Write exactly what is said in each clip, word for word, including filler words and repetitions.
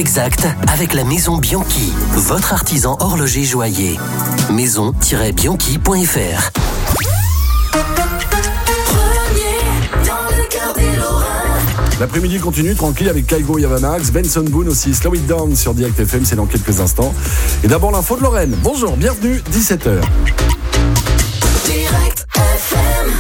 exact avec la Maison Bianchi, votre artisan horloger joaillier. maison tiret bianchi point f r. L'après-midi continue tranquille avec Kaigo Yavamax, Benson Boone aussi, Slow It Down sur Direct F M, c'est dans quelques instants. Et d'abord l'info de Lorraine. Bonjour, bienvenue, dix-sept heures. Direct F M.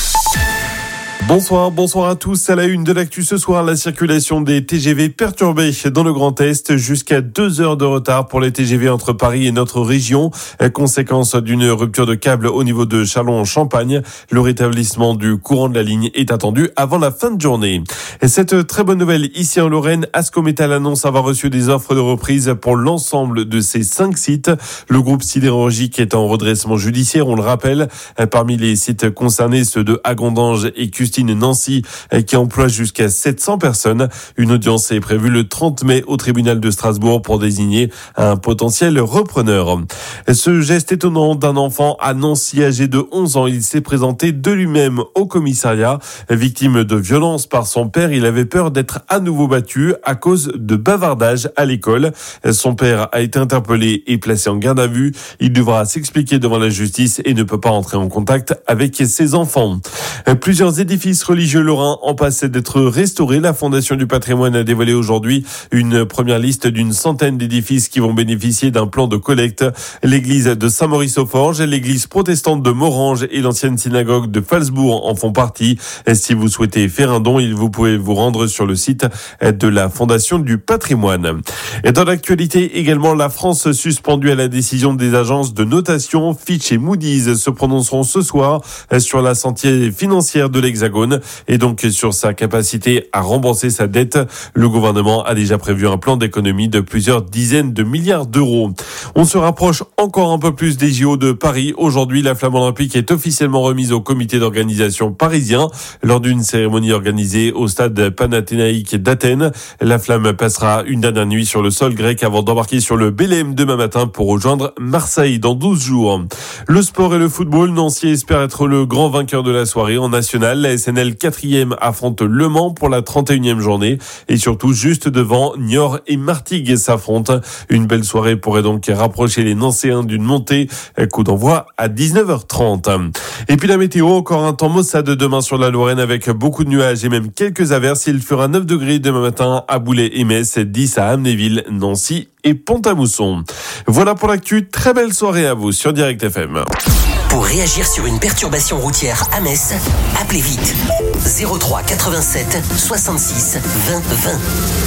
Bonsoir, bonsoir à tous. À la une de l'actu ce soir, la circulation des T G V perturbée dans le Grand Est. Jusqu'à deux heures de retard pour les T G V entre Paris et notre région. Conséquence d'une rupture de câble au niveau de Châlons-en-Champagne. Le rétablissement du courant de la ligne est attendu avant la fin de journée. Et cette très bonne nouvelle ici en Lorraine, Ascométal annonce avoir reçu des offres de reprise pour l'ensemble de ses cinq sites. Le groupe sidérurgique est en redressement judiciaire, on le rappelle. Parmi les sites concernés, ceux de Agondange et Custine Nancy, qui emploie jusqu'à sept cents personnes. Une audience est prévue le trente mai au tribunal de Strasbourg pour désigner un potentiel repreneur. Ce geste étonnant d'un enfant à Nancy âgé de onze ans, il s'est présenté de lui-même au commissariat. Victime de violences par son père, il avait peur d'être à nouveau battu à cause de bavardage à l'école. Son père a été interpellé et placé en garde à vue. Il devra s'expliquer devant la justice et ne peut pas entrer en contact avec ses enfants. Plusieurs édifices religieux lorrains en passe d'être restaurés. La Fondation du patrimoine a dévoilé aujourd'hui une première liste d'une centaine d'édifices qui vont bénéficier d'un plan de collecte. L'église de Saint-Maurice-aux-Forges, l'église protestante de Morange et l'ancienne synagogue de Falsbourg en font partie. Et si vous souhaitez faire un don, vous pouvez vous rendre sur le site de la Fondation du patrimoine. Et dans l'actualité également, la France suspendue à la décision des agences de notation. Fitch et Moody's se prononceront ce soir sur la santé financière de l'Hexagone et donc sur sa capacité à rembourser sa dette. Le gouvernement a déjà prévu un plan d'économie de plusieurs dizaines de milliards d'euros. On se rapproche encore un peu plus des J O de Paris. Aujourd'hui, la flamme olympique est officiellement remise au comité d'organisation parisien lors d'une cérémonie organisée au stade panathénaïque d'Athènes. La flamme passera une dernière nuit sur le sol grec avant d'embarquer sur le Bélem demain matin pour rejoindre Marseille dans douze jours. Le sport et le football, Nancy espère être le grand vainqueur de la soirée en national. La S N L quatrième affronte Le Mans pour la trente et unième journée et surtout juste devant Niort et Martigues s'affrontent. Une belle soirée pourrait donc rapprocher les Nancéens d'une montée. Coup d'envoi à dix-neuf heures trente. Et puis la météo, encore un temps maussade demain sur la Lorraine avec beaucoup de nuages et même quelques averses. Il fera neuf degrés demain matin à Boulay et Metz, dix à Amnéville, Nancy et Pont-à-Mousson. Voilà pour l'actu. Très belle soirée à vous sur Direct F M. Pour réagir sur une perturbation routière à Metz, appelez vite zéro trois quatre-vingt-sept soixante-six vingt vingt.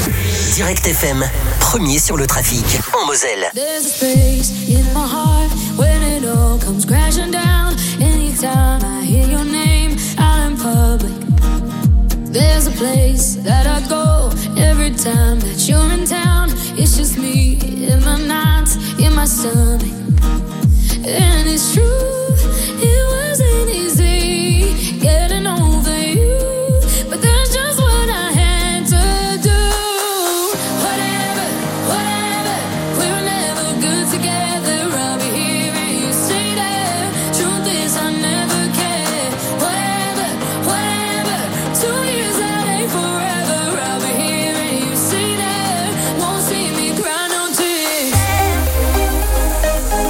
Direct F M, premier sur le trafic en Moselle. There's a space in my heart when it all comes crashing down. Anytime I hear your name out in public. There's a place that I go every time that you're in town. It's just me in my nights, in my stomach. And it's true, it wasn't easy getting over you, but that's just what I had to do. Whatever, whatever, we were never good together. I'll be here and you stay there. Truth is I never cared. Whatever, whatever, two years that ain't forever. I'll be here and you stay there. Won't see me cry no tears.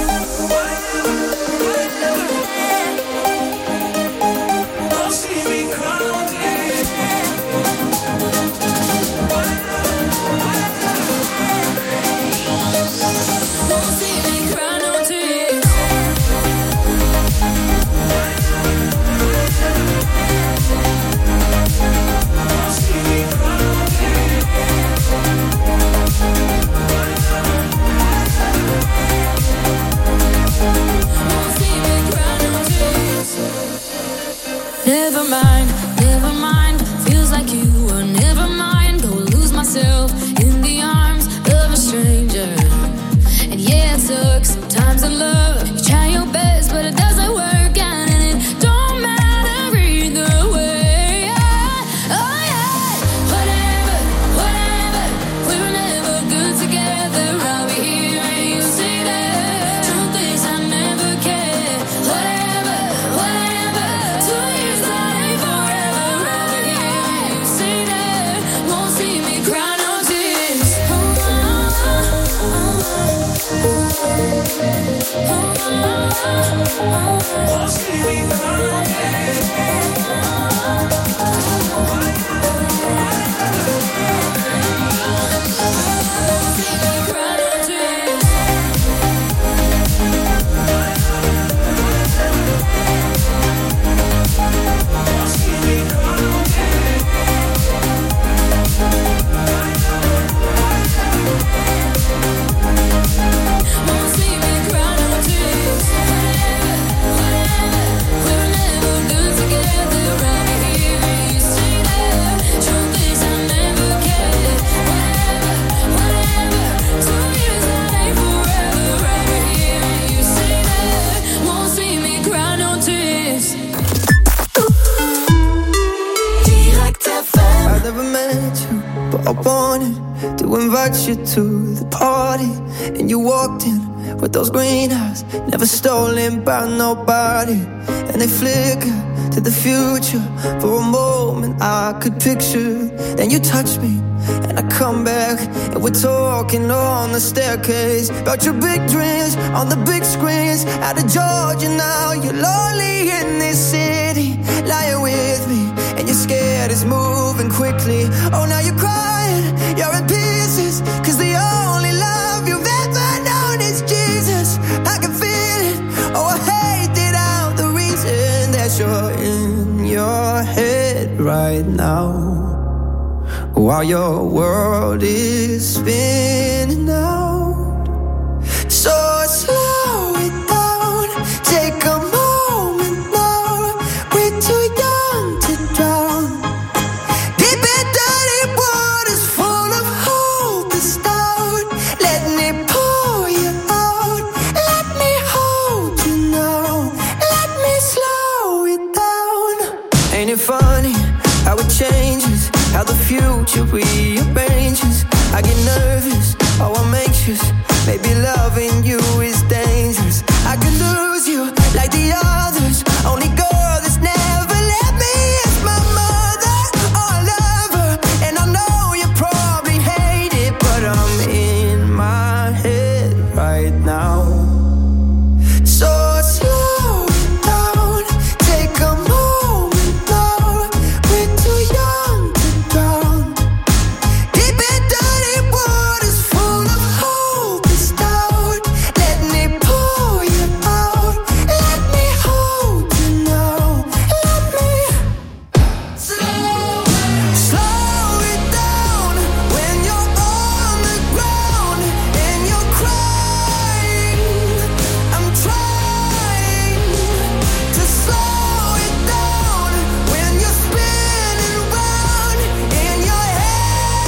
You to the party and you walked in with those green eyes, never stolen by nobody, and they flicker to the future. For a moment I could picture, then you touch me and I come back and we're talking on the staircase about your big dreams on the big screens out of Georgia. Now you're lonely in this city, lying with me and you're scared it's moving quickly. Oh, now you're crying, you're in pieces, cause the only love you've ever known is Jesus. I can feel it, oh I hate it out, the reason that you're in your head right now, while your world is spinning out. So slow it down, take a moment now, we're too young to drown. Deep and dirty waters full of hope is down. Let me pull you out, let me hold you now, let me slow it down. Ain't it funny how it changes, how the future rearranges? I get nervous, oh I'm anxious, maybe loving you is dangerous. I could lose you like the others, only girl that's never let me is my mother. Oh I love her, and I know you probably hate it, but I'm in my head right now. So slow it down, take a moment now, we're too young to drown. Deep and dirty waters full of hope is down. Let me pull you out, let me hold you now, let me slow, slow it down. When you're on the ground and you're crying, I'm trying to slow it down. When you're spinning round in your head,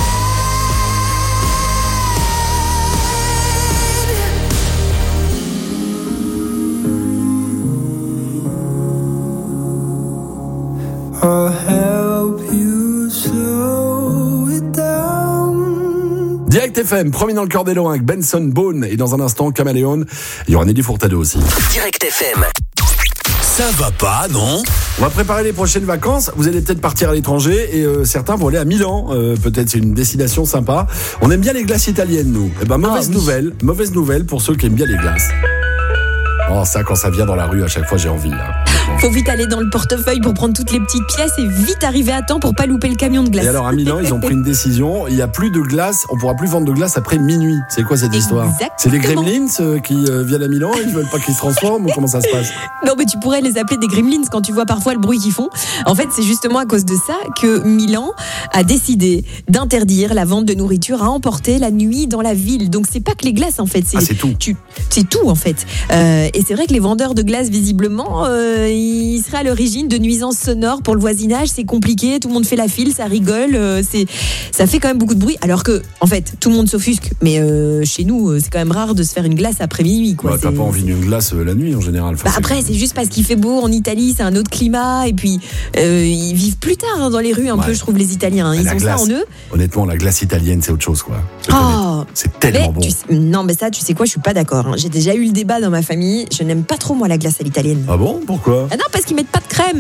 I'll help you slow it down. Direct F M, premier dans le cœur des Lorrains avec Benson Boone et dans un instant Caméléon. Il y aura Nelly Furtado aussi. Direct F M. Ça va pas, non? On va préparer les prochaines vacances. Vous allez peut-être partir à l'étranger et euh, certains vont aller à Milan. Euh, peut-être c'est une destination sympa. On aime bien les glaces italiennes, nous. Eh ben mauvaise Ah, oui. nouvelle, mauvaise nouvelle pour ceux qui aiment bien les glaces. Oh ça, quand ça vient dans la rue, à chaque fois j'ai envie. Là. Faut vite aller dans le portefeuille pour prendre toutes les petites pièces et vite arriver à temps pour pas louper le camion de glace. Et alors à Milan, ils ont pris une décision. Il y a plus de glace. On pourra plus vendre de glace après minuit. C'est quoi cette histoire? Exactement. C'est les Gremlins euh, qui euh, viennent à Milan. Ils veulent pas qu'ils se transforment ou comment ça se passe? Non, mais tu pourrais les appeler des gremlins quand tu vois parfois le bruit qu'ils font. En fait, c'est justement à cause de ça que Milan a décidé d'interdire la vente de nourriture à emporter la nuit dans la ville. Donc c'est pas que les glaces en fait, c'est, Ah, c'est tout. Tu, c'est tout en fait. Euh, et c'est vrai que les vendeurs de glace visiblement, euh, ils seraient à l'origine de nuisances sonores pour le voisinage. C'est compliqué, tout le monde fait la file, ça rigole, euh, c'est, ça fait quand même beaucoup de bruit. Alors que en fait, tout le monde s'offusque. Mais euh, chez nous, c'est quand même rare de se faire une glace après minuit, quoi. Bah, t'as C'est- pas envie d'une glace euh, la nuit en général. Enfin, Bah c'est- après, c'est juste parce qu'il fait beau en Italie, c'est un autre climat, et puis euh, ils vivent plus tard hein, dans les rues, un Ouais. peu, je trouve, les Italiens. Ils La ont glace. ça en eux. Honnêtement, la glace italienne, c'est autre chose, quoi. Je Oh. connais. C'est tellement Mais bon. tu sais- non, mais ça, tu sais quoi, je suis pas d'accord. hein. J'ai déjà eu le débat dans ma famille. Je n'aime pas trop, moi, la glace à l'italienne. Ah bon? Pourquoi? Ah non, parce qu'ils mettent pas de crème.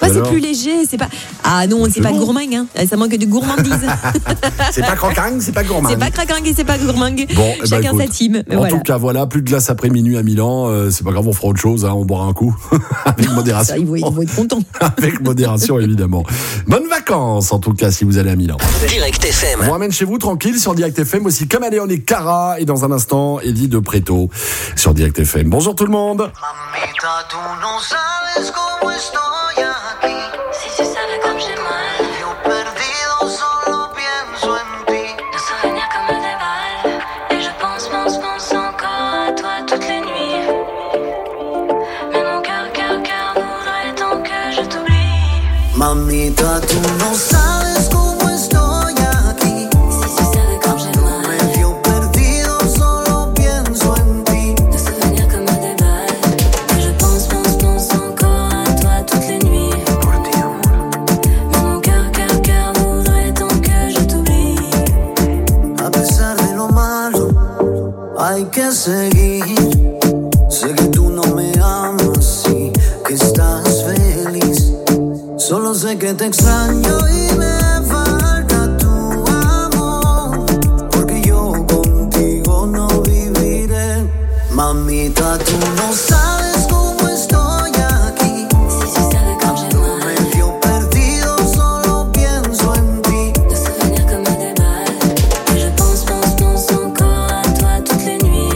Pas c'est Alors plus léger, c'est pas. Ah non, c'est, C'est pas bon. gourmand, hein. Ça manque de gourmandise. C'est pas croquant, c'est pas gourmand. c'est pas craquant et c'est pas gourmand. Bon, eh ben, Chacun écoute, sa team. Mais en voilà. tout cas, voilà, plus de glace après minuit à Milan. Euh, c'est pas grave, on fera autre chose. Hein, on boira un coup avec modération. Ça, ils, vont, ils vont être contents. Avec modération, évidemment. Bonnes vacances, en tout cas, si vous allez à Milan. Direct F M. On vous ramène chez vous tranquille sur Direct F M aussi. Comme Aléon et Cara. Et dans un instant, Eddie de Preto sur Direct F M. Bonjour tout le monde. Mamita, tú no sabes cómo estoy aquí. Si tu savais comme j'ai mal, Yo perdido solo pienso en ti. nos souvenirs comme des balles. Et je pense, pense, pense encore à toi toutes les nuits. Mais mon cœur, cœur, cœur voudrait tant que je t'oublie. Mamita, tú no sabes cómo estoy aquí. Si tu savais comme j'ai mal, Yo perdido solo pienso en ti. nos souvenirs comme des balles. Et je pense, pense, pense encore à toi toutes les nuits. Por ti, amor. Mais mon cœur, cœur, cœur voudrait tant que je t'oublie. A pesar de lo malo, hay que seguir. Sé que tú no me amas y que estás feliz. Solo sé que te extraño y me falta tu amor. Porque yo contigo no viviré. Mamita, tú no sabes cómo estoy aquí. Si tu savais comme j'ai mal, Yo perdido solo pienso en ti. nos souvenirs comme des balles. Et je pense, pense, pense encore à toi toutes les nuits.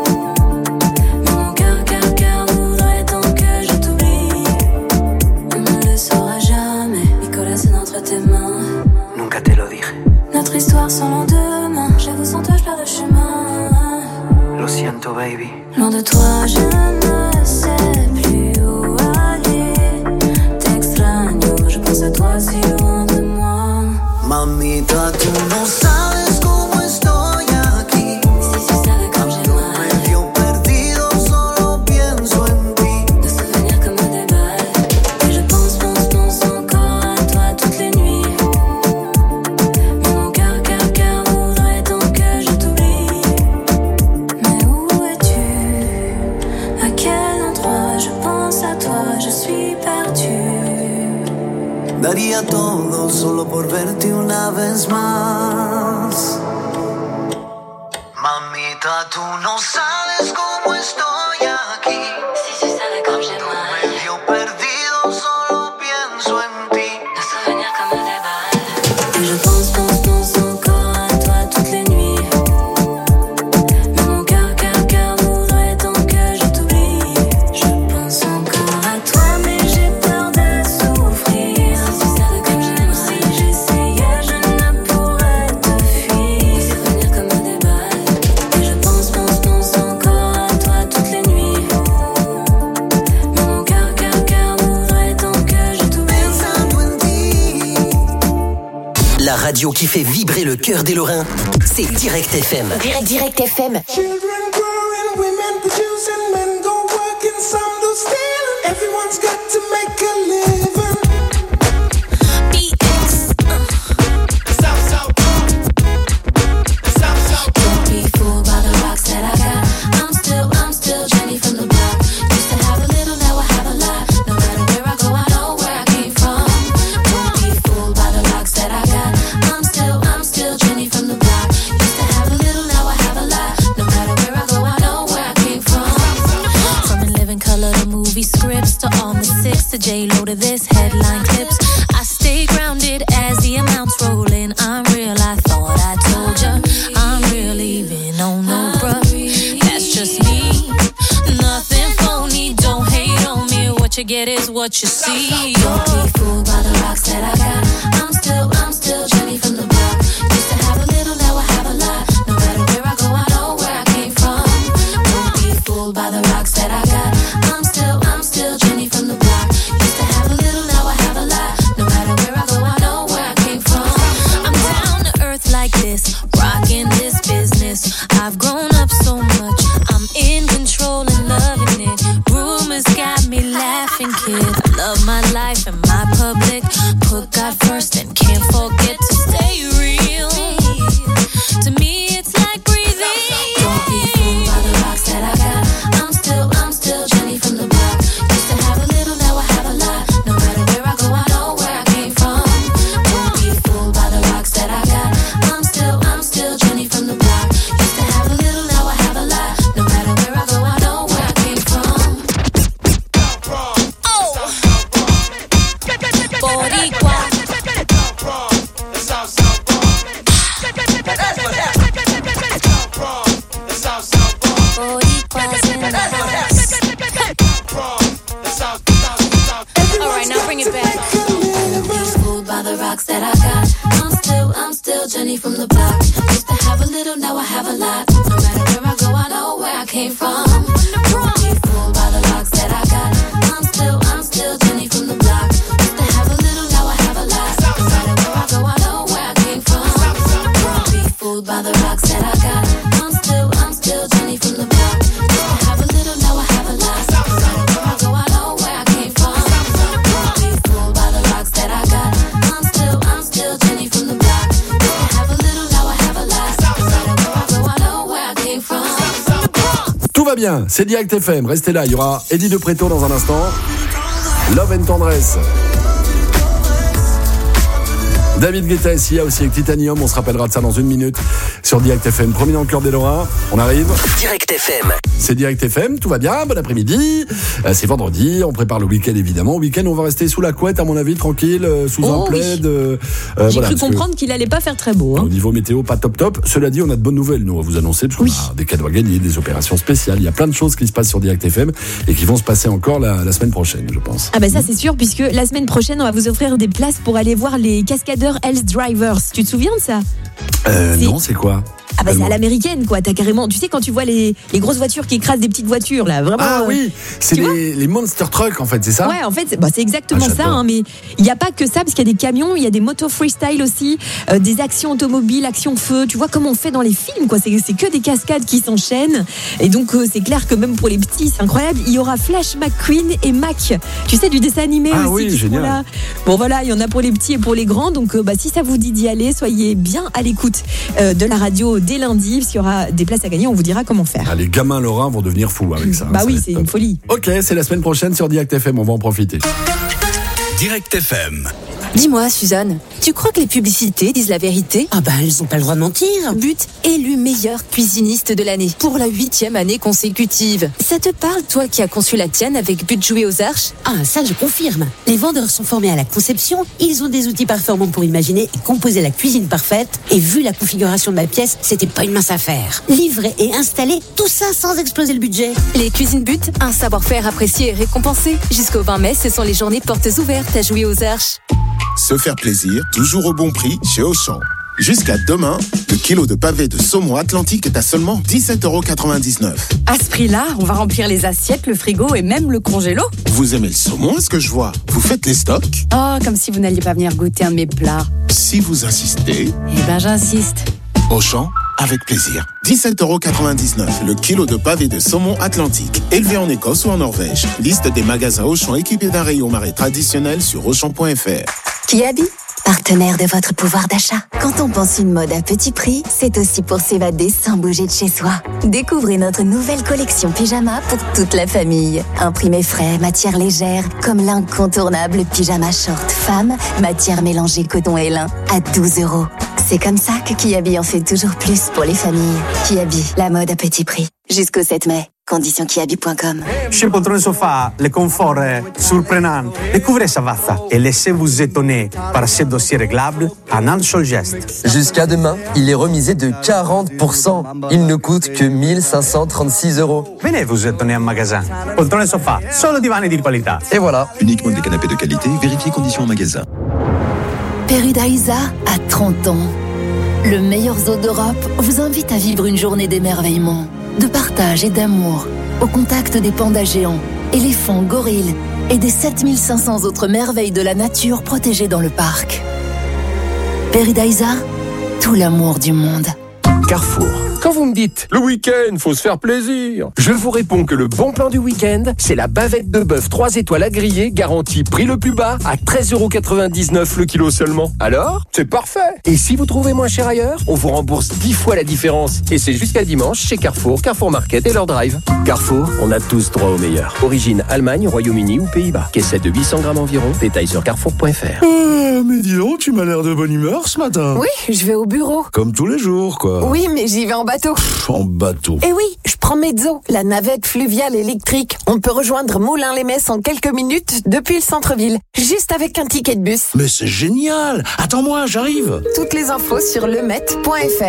Mais mon cœur, cœur, cœur voudrait tant que je t'oublie. On ne le saura jamais, Nicolas, c'est entre tes mains. Nunca te lo dije, Notre histoire sans lendemain. J'avoue, sans toi, je perds le chemin. lo siento, baby. Loin de toi, je ne sais plus où aller. T'extraño, je pense à toi si loin de moi. Mamita, tú no sabes cómo estoy aquí. Si tu savais comme j'ai mal, Yo perdido solo pienso en ti. nos souvenirs comme des balles. Et je pense, pense, pense encore à toi toutes les nuits. Mais mon cœur, cœur, cœur voudrait tant que je t'oublie. Mais où es-tu? À quel endroit? Je pense à toi, je suis perdue. Daría todo solo por verte una vez más. Mamita, tú no sabes cómo estoy aquí. Si tu savais comme j'ai mal, Yo perdido solo pienso en ti. nos souvenirs comme des balles. Et je pense, pense, pense encore à toi toutes les nuits. Mais mon cœur, cœur, cœur voudrait tant que je t'oublie. Je pense encore à toi, mais j'ai peur de souffrir. Si tu savais comme j'ai mal, si j'essayais, je ne pourrais te fuir. Nos souvenirs comme des balles. Et je pense, pense, pense encore à toi toutes les nuits. Mais mon cœur, cœur, cœur voudrait tant que je t'oublie. Pensando en ti. La radio qui fait vibrer le cœur des Lorrains, c'est Direct F M. Direct, direct F M. Children growing, women producing, men go working, some do stealing. Everyone's got to make a living. B X. South, south, south, south. Don't be fooled by the rocks that I got. I'm still, I'm still Jenny from the block. Used to have a little, now I have a lot. No matter where I go, I know where I came from. Don't be fooled by the rocks that I got. I'm still, I'm still Jenny from the block. Used to have a little, now I have a lot. No matter where I go, I know where I came from. From In Living Color to movie scripts to all the six to J-Lo to this headline clips. I stay grounded as the amounts roll in. I'm real, I thought I told ya. I'm real, even on no bruh. That's just me. Nothing phony, don't hate on me. What you get is what you see. Don't be fooled by the rocks that I got. I'm still, I'm still Jenny from the block. Used to have a little, now I have a lot. No matter where I go, I know where I came from. Don't be fooled by the rocks that I got. I'm still, I'm still Jenny from the block. Used to have a little, now I have a lot. No matter where I go, I know where I came from. I'm down to earth like this, rocking this business. I've grown up so much, I'm in control and loving it. Rumors got me laughing, kid. I love my life and my public. Put God first and can't forget to stay real. To me, it's like breathing. Don't be fooled by the rocks that I got. I'm still, I'm still Jenny from the block. Used to have a little, now I have a lot. No matter where I rocks that I got. I'm still, I'm still Jenny from the block. Used to have a little, now I have a lot. No matter where I go, I know where I came from. Don't be fooled by the rocks that I got. I'm still, I'm still Jenny from the block. Used to have a little, now I have a lot. No matter where I go, I know where I came from. Don't be fooled by the rocks that I got. I'm still, I'm still Jenny from the block. Used to have a little, now I have a lot. No matter where I go, I know where I came from. Don't be fooled by the rocks that I got. I'm still, I'm still Jenny from the block. Used to have a little, now I have a lot. No matter where I go, I know where I came from. Tout va bien, c'est Direct F M, restez là, il y aura Eddie De Pretto dans un instant. Love and Tendresse. David Guetta est ici aussi avec Titanium, on se rappellera de ça dans une minute sur Direct F M. Premier dans le cœur des Lorrains, on arrive. Direct F M. C'est Direct F M, tout va bien, bon après-midi. Euh, c'est vendredi, on prépare le week-end évidemment. Au week-end, on va rester sous la couette, à mon avis, tranquille, euh, sous Oh un plaid. oui. Euh, J'ai voilà, cru parce comprendre qu'il allait pas faire très beau. que, Hein. au niveau météo, pas top top. Cela dit, on a de bonnes nouvelles, nous, à vous annoncer, parce qu'on Oui. a des cadeaux à gagner, des opérations spéciales. Il y a plein de choses qui se passent sur Direct F M et qui vont se passer encore la, la semaine prochaine, je pense. Ah bah ça c'est sûr, puisque la semaine prochaine on va vous offrir des places pour aller voir les cascadeurs Hells Drivers. Tu te souviens de ça? Euh, C'est- non, c'est quoi? Ah bah c'est à Appelle-moi. l'américaine quoi, t'as carrément, tu sais quand tu vois les, les grosses voitures qui écrasent des petites voitures là, vraiment. Ah euh, oui, c'est tu vois les, les monster trucks en fait, c'est ça? Ouais, en fait, c'est- bah, c'est exactement Ah, ça, j'adore. hein, mais il n'y a pas que ça, parce qu'il y a des camions, il y a des motos freestyle aussi, euh, des actions automobiles, actions feu, tu vois comment on fait dans les films, quoi. C'est, c'est que des cascades qui s'enchaînent, et donc euh, c'est clair que même pour les petits, c'est incroyable. Il y aura Flash McQueen et Mac, tu sais, du dessin animé Ah aussi. oui, qui seront génial. là. Bon voilà, il y en a pour les petits et pour les grands, donc euh, bah, si ça vous dit d'y aller, soyez bien à l'écoute euh, de la radio dès lundi, parce qu'il y aura des places à gagner, on vous dira comment faire. Ah, les gamins lorrains vont devenir fous avec ça. Bah ça oui, va être c'est top. une folie. Ok, c'est la semaine prochaine sur Direct F M, on va en profiter. Direct F M. Dis-moi, Suzanne, tu crois que les publicités disent la vérité? Ah bah elles ont pas le droit de mentir. But élu meilleure cuisiniste de l'année pour la huitième année consécutive. Ça te parle, toi qui as conçu la tienne avec But joué aux arches? Ah ça je confirme. Les vendeurs sont formés à la conception, ils ont des outils performants pour imaginer et composer la cuisine parfaite. Et vu la configuration de ma pièce, c'était pas une mince affaire. Livrer et installer, tout ça sans exploser le budget. Les cuisines But, un savoir-faire apprécié et récompensé. Jusqu'au vingt mai, ce sont les journées portes ouvertes à jouer aux arches. Se faire plaisir, toujours au bon prix chez Auchan. Jusqu'à demain, le kilo de pavé de saumon Atlantique est à seulement dix-sept euros quatre-vingt-dix-neuf. À ce prix-là, on va remplir les assiettes, le frigo et même le congélo. Vous aimez le saumon, est-ce que je vois? Vous faites les stocks? Oh, comme si vous n'alliez pas venir goûter un de mes plats. Si vous insistez, Eh ben j'insiste. Auchan, avec plaisir. dix-sept euros quatre-vingt-dix-neuf, le kilo de pavé de saumon Atlantique, élevé en Écosse ou en Norvège. Liste des magasins Auchan équipés d'un rayon marais traditionnel sur auchan point f r. Kiabi, partenaire de votre pouvoir d'achat. Quand on pense une mode à petit prix, c'est aussi pour s'évader sans bouger de chez soi. Découvrez notre nouvelle collection pyjama pour toute la famille. Imprimé frais, matière légère, comme l'incontournable pyjama short femme, matière mélangée coton et lin, à douze euros. C'est comme ça que Kiabi en fait toujours plus pour les familles. Kiabi, la mode à petit prix. Jusqu'au sept mai. Conditions kiabi point com. Chez Poltrone Sofa, le confort est surprenant. Découvrez Savassa et laissez-vous étonner par ces dossiers réglables en un seul geste. Jusqu'à demain, il est remisé de quarante pour cent. Il ne coûte que mille cinq cent trente-six euros. Venez vous étonner en magasin. Poltrone Sofa, solo divani di qualità. Et voilà. Uniquement des canapés de qualité, vérifiez conditions en magasin. Paradisa a trente ans. Le meilleur zoo d'Europe vous invite à vivre une journée d'émerveillement, de partage et d'amour, au contact des pandas géants, éléphants, gorilles et des sept mille cinq cents autres merveilles de la nature protégées dans le parc. Paradisa, tout l'amour du monde. Carrefour. Quand vous me dites le week-end, faut se faire plaisir, je vous réponds que le bon plan du week-end, c'est la bavette de bœuf trois étoiles à griller, garantie prix le plus bas à treize euros quatre-vingt-dix-neuf le kilo seulement. Alors, c'est parfait. Et si vous trouvez moins cher ailleurs, on vous rembourse dix fois la différence. Et c'est jusqu'à dimanche chez Carrefour, Carrefour Market et leur drive. Carrefour, on a tous droit au meilleur. Origine Allemagne, Royaume-Uni ou Pays-Bas. Caissette de huit cents grammes environ. Détail sur carrefour point f r. Euh, mais dis donc, tu m'as l'air de bonne humeur ce matin. Oui, je vais au bureau. Comme tous les jours, quoi. Oui, mais j'y vais en bateau. Pff, en bateau. Et oui, je prends Mezzo, la navette fluviale électrique. On peut rejoindre Moulins-les-Messes en quelques minutes depuis le centre-ville, juste avec un ticket de bus. Mais c'est génial! Attends-moi, j'arrive! Toutes les infos sur lemaitre point f r.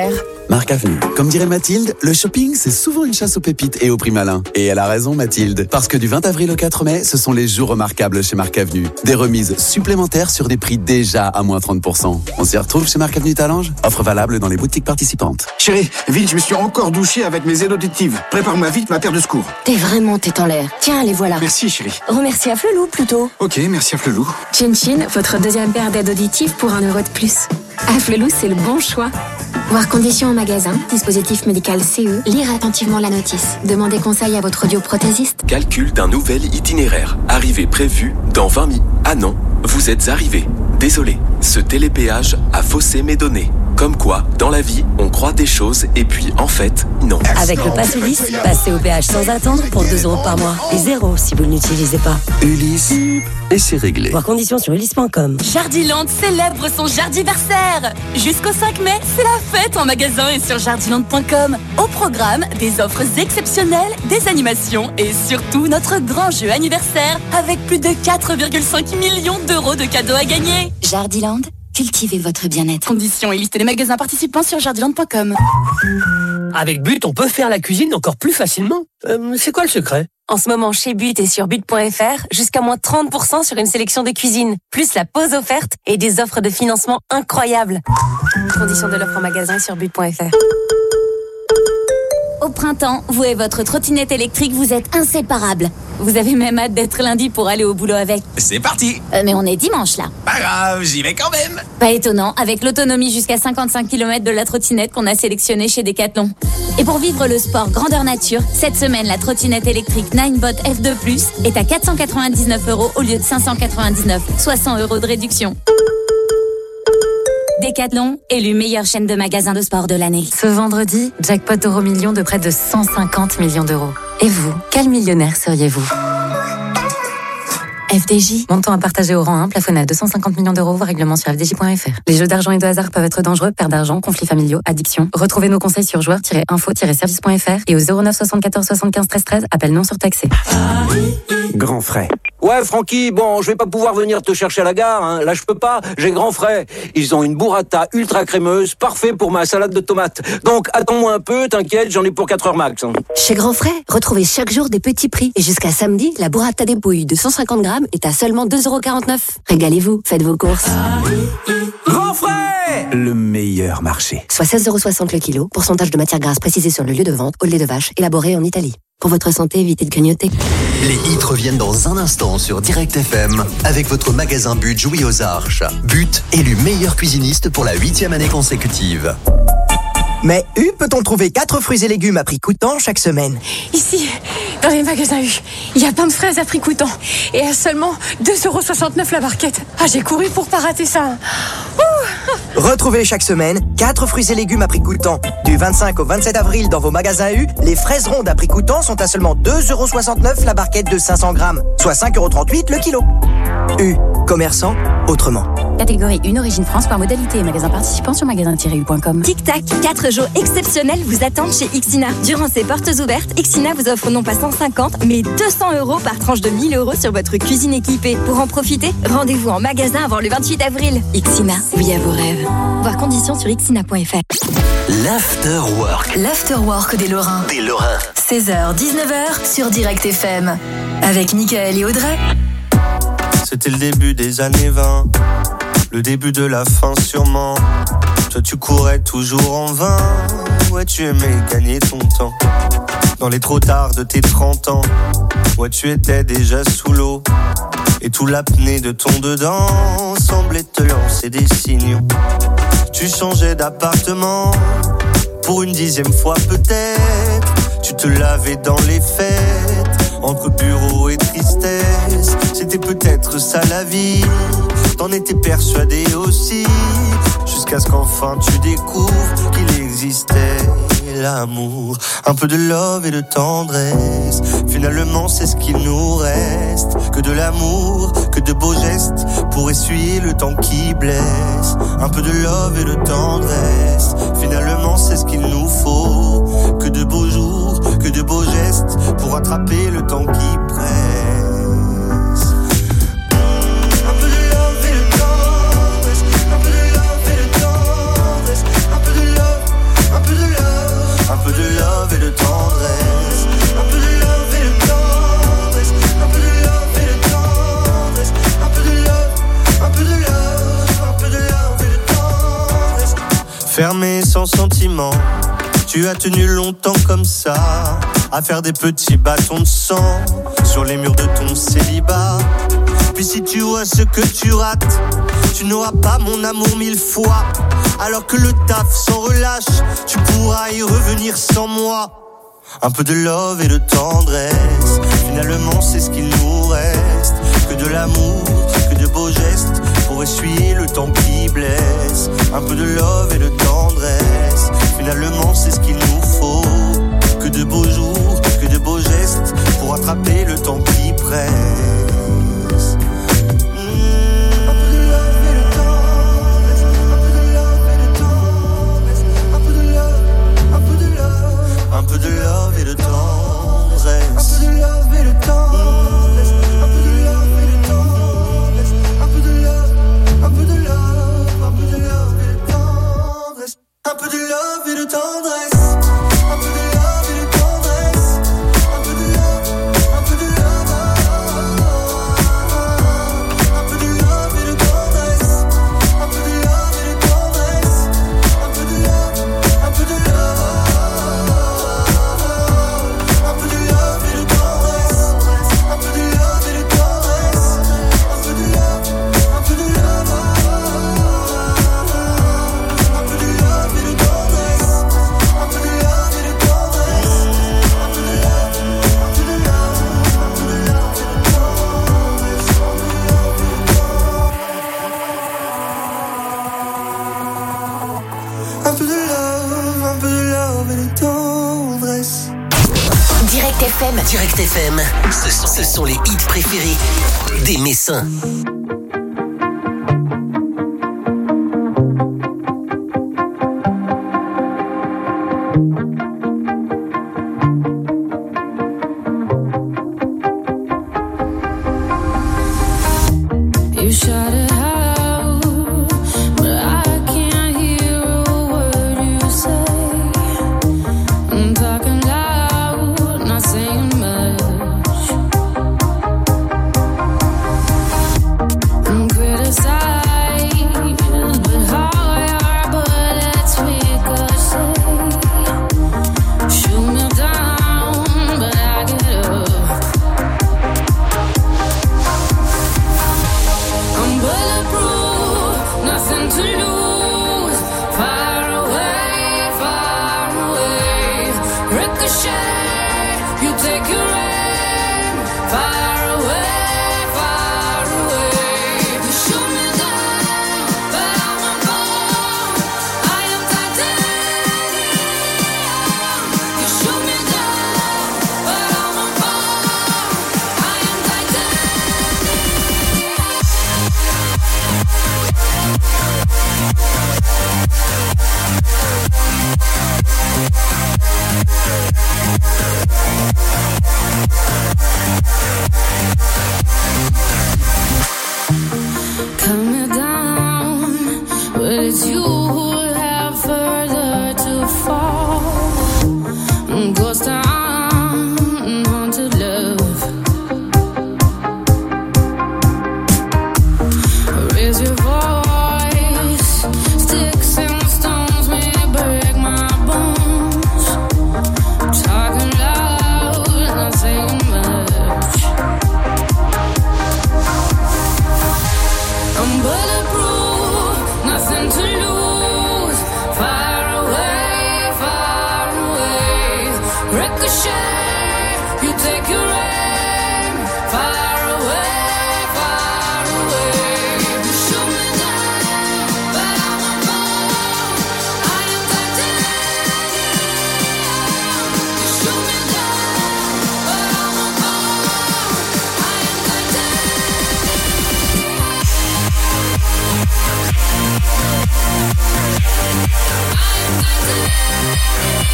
Marc Avenue. Comme dirait Mathilde, le shopping, c'est souvent une chasse aux pépites et aux prix malins. Et elle a raison, Mathilde. Parce que du vingt avril au quatre mai, ce sont les jours remarquables chez Marc Avenue. Des remises supplémentaires sur des prix déjà à moins trente pour cent. On s'y retrouve chez Marc Avenue Talange. Offre valable dans les boutiques participantes. Chérie, vite, je me suis encore douché avec mes aides auditives. Prépare-moi vite ma paire de secours. T'es vraiment tête en l'air. Tiens, les voilà. Merci, chérie. Remercie à Flelou, plutôt. Ok, merci à Flelou. Chin Chin, votre deuxième paire d'aides auditives pour un euro de plus. À Flelou, c'est le bon choix. Voir conditions en magasin, dispositif médical C E, lire attentivement la notice. Demandez conseil à votre audioprothésiste. Calcul d'un nouvel itinéraire. Arrivée prévue dans vingt minutes. Ah non, vous êtes arrivé. Désolé, ce télépéage a faussé mes données. Comme quoi, dans la vie, on croit des choses et puis en fait, non. Avec le Pass Ulysse, passez au péage sans attendre pour deux euros par mois. Et zéro si vous ne l'utilisez pas. Ulysse, et c'est réglé. Voir conditions sur ulysse point com. Jardiland célèbre son jardiversaire. Jusqu'au cinq mai, c'est la fête en magasin et sur jardiland point com. Au programme, des offres exceptionnelles, des animations et surtout notre grand jeu anniversaire avec plus de quatre virgule cinq millions d'euros de cadeaux à gagner. Jardiland, cultivez votre bien-être. Conditions et liste des magasins participants sur jardiland point com. Avec But, on peut faire la cuisine encore plus facilement. Euh, c'est quoi le secret ? En ce moment, chez But et sur but point f r, jusqu'à moins trente pour cent sur une sélection de cuisine, plus la pause offerte et des offres de financement incroyables. Conditions de l'offre en magasin et sur but point f r. Au printemps, vous et votre trottinette électrique, vous êtes inséparables. Vous avez même hâte d'être lundi pour aller au boulot avec. C'est parti. Euh, mais on est dimanche là. Pas grave, j'y vais quand même. Pas étonnant, avec l'autonomie jusqu'à cinquante-cinq kilomètres de la trottinette qu'on a sélectionnée chez Decathlon. Et pour vivre le sport grandeur nature, cette semaine, la trottinette électrique Ninebot F deux plus est à quatre cent quatre-vingt-dix-neuf euros au lieu de cinq cent quatre-vingt-dix-neuf, soit cent euros de réduction. Decathlon, élu meilleure chaîne de magasins de sport de l'année. Ce vendredi, jackpot euro million de près de cent cinquante millions d'euros. Et vous, quel millionnaire seriez-vous ? F D J. Montant à partager au rang un, plafonné à deux cent cinquante millions d'euros, voir règlement sur f d j point f r. Les jeux d'argent et de hasard peuvent être dangereux, perte d'argent, conflits familiaux, addiction. Retrouvez nos conseils sur joueurs tiret info tiret service point f r et au zéro neuf soixante-quatorze soixante-quinze treize treize, appel non surtaxé. Grand frais. Ouais, Francky, bon, je vais pas pouvoir venir te chercher à la gare, hein. Là, je peux pas, j'ai Grand Frais. Ils ont une burrata ultra crémeuse, parfait pour ma salade de tomates. Donc, attends-moi un peu, t'inquiète, j'en ai pour quatre heures max. Hein. Chez Grand Frais, retrouvez chaque jour des petits prix. Et jusqu'à samedi, la burrata des pouilles de cent cinquante grammes est à seulement deux euros quarante-neuf. Régalez-vous, faites vos courses. Grand Frais, le meilleur marché. Soit seize euros soixante le kilo, pourcentage de matière grasse précisé sur le lieu de vente, au lait de vache, élaboré en Italie. Pour votre santé, évitez de grignoter. Les hits reviennent dans un instant sur Direct F M avec votre magasin But Jouy aux Arches. But, élu meilleur cuisiniste pour la huitième année consécutive. Mais U peut-on trouver quatre fruits et légumes à prix coûtant chaque semaine? Ici, dans les magasins U, il y a plein de fraises à prix coûtant et à seulement deux euros soixante-neuf la barquette. Ah, j'ai couru pour pas rater ça. Ouh. Retrouvez chaque semaine quatre fruits et légumes à prix coûtant. Du vingt-cinq au vingt-sept avril dans vos magasins U, les fraises rondes à prix coûtant sont à seulement deux euros soixante-neuf la barquette de cinq cents grammes, soit cinq euros trente-huit le kilo. U, commerçant autrement. Catégorie un, origine France par modalité. Magasin participant sur magasin tiret u point com. Tic Tac, quatre jours exceptionnels vous attendent chez Ixina. Durant ces portes ouvertes, Ixina vous offre non pas cent cinquante, mais deux cents euros par tranche de mille euros sur votre cuisine équipée. Pour en profiter, rendez-vous en magasin avant le vingt-huit avril. Ixina, oui à vos rêves. Voir conditions sur ixina point f r. L'Afterwork. L'Afterwork des Lorrains. Des Lorrains. seize heures dix-neuf heures sur Direct F M. Avec Mickaël et Audrey. C'était le début des années vingt, le début de la fin sûrement. Toi tu courais toujours en vain, ouais tu aimais gagner ton temps. Dans les trop tard de tes trente ans, ouais tu étais déjà sous l'eau. Et tout l'apnée de ton dedans semblait te lancer des signaux. Tu changeais d'appartement, pour une dixième fois peut-être. Tu te lavais dans les fêtes, entre bureau et tristesse. C'était peut-être ça la vie, t'en étais persuadé aussi, jusqu'à ce qu'enfin tu découvres qu'il existait l'amour. Un peu de love et de tendresse, finalement c'est ce qu'il nous reste. Que de l'amour, que de beaux gestes, pour essuyer le temps qui blesse. Un peu de love et de tendresse, finalement c'est ce qu'il nous faut. Que de beaux jours, que de beaux gestes, pour attraper le temps qui presse. Un peu de love et de tendresse, un peu de love et de tendresse, un peu de love, un peu de Enfermé sans sentiment, tu as tenu longtemps comme ça, à faire des petits bâtons de sang sur les murs de ton célibat. Puis si tu vois ce que tu rates, tu n'auras pas mon amour mille fois. Alors que le taf s'en relâche, tu pourras y revenir sans moi. Un peu de love et de tendresse, finalement c'est ce qu'il nous reste. Que de l'amour, que de beaux gestes, pour essuyer le temps qui blesse. Un peu de love et de tendresse, finalement c'est ce qu'il nous faut. Que de beaux jours, que de beaux gestes, pour attraper le temps qui presse. Un peu de love et de tendresse. Un peu de love et de tendresse. Un peu de love et de tendresse. Un peu de love, un peu de love, un peu de love et de tendresse. Un peu de love et de tendresse. Un peu de love et de tendresse. Un peu de love, un peu de love. Un peu de love et de tendresse. Un peu de love et de tendresse. Un peu de love, un peu de love. Direct F M. Direct F M. Ce sont, ce sont les hits préférés des Messins.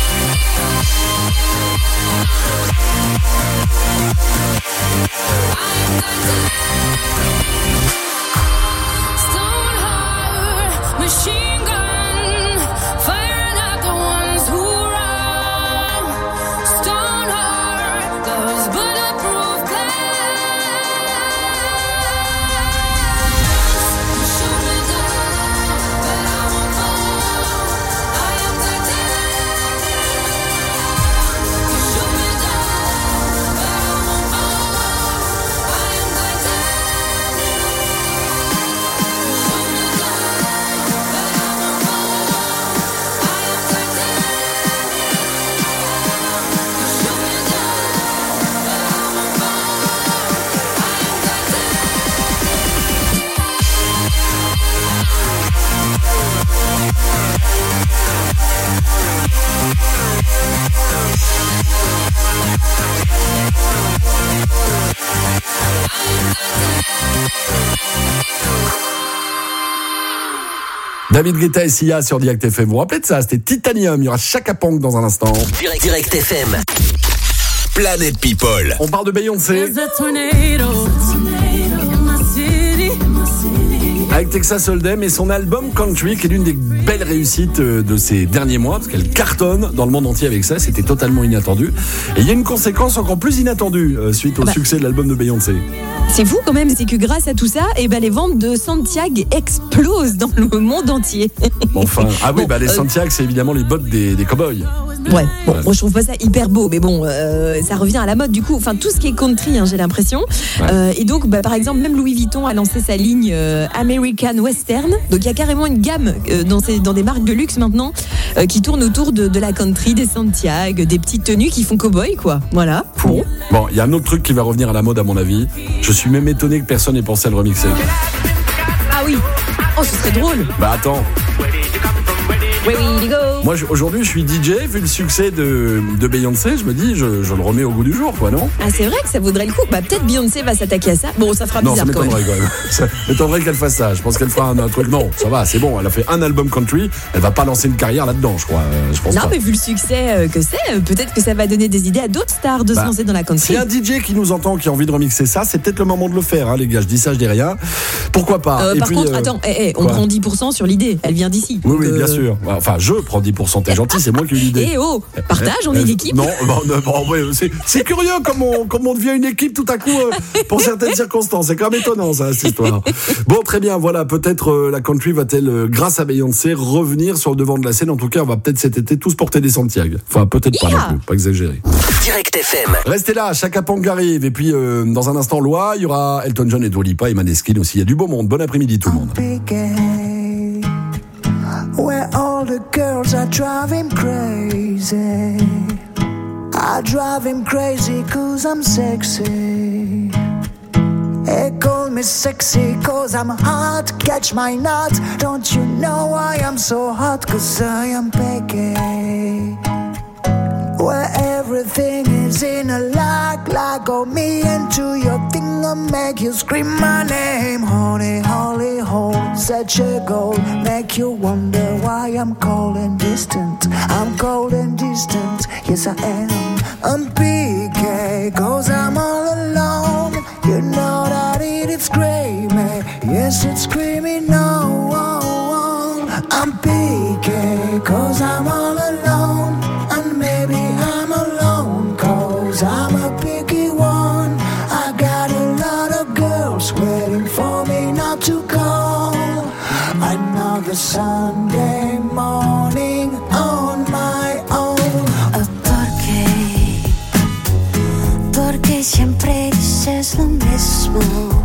I David Guetta et Sia sur Direct F M. Vous vous rappelez de ça? C'était Titanium. Il y aura Chaka Ponk dans un instant. Direct, Direct F M. Planète People. On parle de Beyoncé. Avec Texas Hold'em et son album Country, qui est l'une des belles réussites de ces derniers mois, parce qu'elle cartonne dans le monde entier avec ça, c'était totalement inattendu. Et il y a une conséquence encore plus inattendue euh, suite au bah, succès de l'album de Beyoncé. C'est fou quand même, c'est que grâce à tout ça, eh ben, les ventes de Santiago explosent dans le monde entier. Enfin, ah oui, bon, bah, les euh... Santiago, c'est évidemment les bottes des, des cow-boys. Ouais, bon, ouais. Moi je trouve pas ça hyper beau, mais bon, euh, ça revient à la mode du coup. Enfin, tout ce qui est country, hein, j'ai l'impression. Ouais. Euh, et donc, bah, par exemple, même Louis Vuitton a lancé sa ligne euh, American Western. Donc, il y a carrément une gamme euh, dans, ces, dans des marques de luxe maintenant euh, qui tourne autour de, de la country, des Santiago, des petites tenues qui font cow-boy, quoi. Voilà. Bon, bon, il y a un autre truc qui va revenir à la mode, à mon avis. Je suis même étonné que personne n'ait pensé à le remixer. Ah oui. Oh, ce serait drôle. Bah attends. Moi aujourd'hui je suis D J, vu le succès de, de Beyoncé, je me dis je, je le remets au goût du jour, quoi, non? Ah, c'est vrai que ça vaudrait le coup. Bah peut-être Beyoncé va s'attaquer à ça. Bon, ça fera non, bizarre ça quand même. quand même. Ça m'étonnerait qu'elle fasse ça. Je pense qu'elle fera un, un truc. Non, ça va, c'est bon. Elle a fait un album country. Elle va pas lancer une carrière là-dedans, je crois. Je pense non, pas. mais vu le succès que c'est, peut-être que ça va donner des idées à d'autres stars de bah, se lancer dans la country. Si un D J qui nous entend, qui a envie de remixer ça, c'est peut-être le moment de le faire, hein, les gars. Je dis ça, je dis rien. Pourquoi pas? euh, Et Par puis, contre, euh, attends, eh, eh, on prend dix pour cent sur l'idée. Elle vient d'ici. Oui, oui, euh... bien sûr. Enfin, je prends dix pour cent. T'es gentil, c'est moi qui ai eu l'idée. Eh oh, partage, on est une équipe. Non, bon, bon, ouais, c'est, c'est curieux comme on, comme on devient une équipe tout à coup euh, pour certaines circonstances. C'est quand même étonnant, ça, cette histoire. Bon, très bien, voilà, peut-être euh, la country va-t-elle, euh, grâce à Beyoncé, revenir sur le devant de la scène. En tout cas, on va peut-être cet été tous porter des Santiago. Enfin, peut-être pas yeah. non plus, pas exagérer. Direct F M. Restez là, Chaka Ponk arrive. Et puis, euh, dans un instant, Loi, il y aura Elton John et Dua Lipa et Maneskin aussi. Il y a du beau monde. Bon après-midi, tout le monde. Where all the girls are driving crazy, I drive him crazy cause I'm sexy. They call me sexy cause I'm hot, catch my nut. Don't you know why I'm so hot? Cause I am Peggy. Where everything is in a lock, lock on me into your thing and make you scream my name. Honey, holy hole, such a goal, make you wonder why I'm cold and distant. I'm cold and distant, yes I am. I'm P K, cause I'm all alone. You know that it is screaming, yes it's screaming no. Oh, oh. I'm P K, cause I'm all alone. And maybe I'm alone, cause I'm a picky one. I got a lot of girls waiting for me not to call. Another Sunday morning on my own. Oh, ¿por qué? Porque siempre dices lo mismo.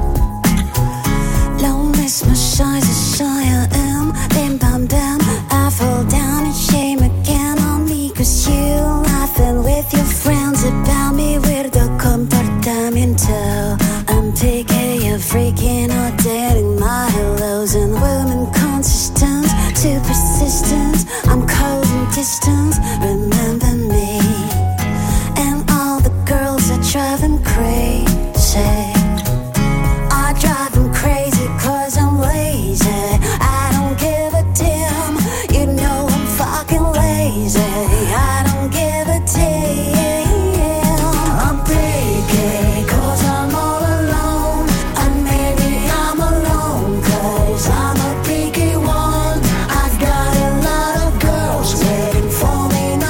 Lo mismo soy, soy I am. Bim bam bam, I fall down and shame again on me. Cause you laughing with your friends about me with the comportamiento. I'm picky, you're freaking out, dating my hellos and women consistent, too persistent. I'm cold and distant, remember me. And all the girls are driving crazy. I drive them crazy cause I'm lazy. I don't give a damn, you know I'm fucking lazy. I don't give a damn. I'm picky cause I'm all alone. And maybe I'm alone cause I'm a picky one. I've got a lot of girls waiting for me now.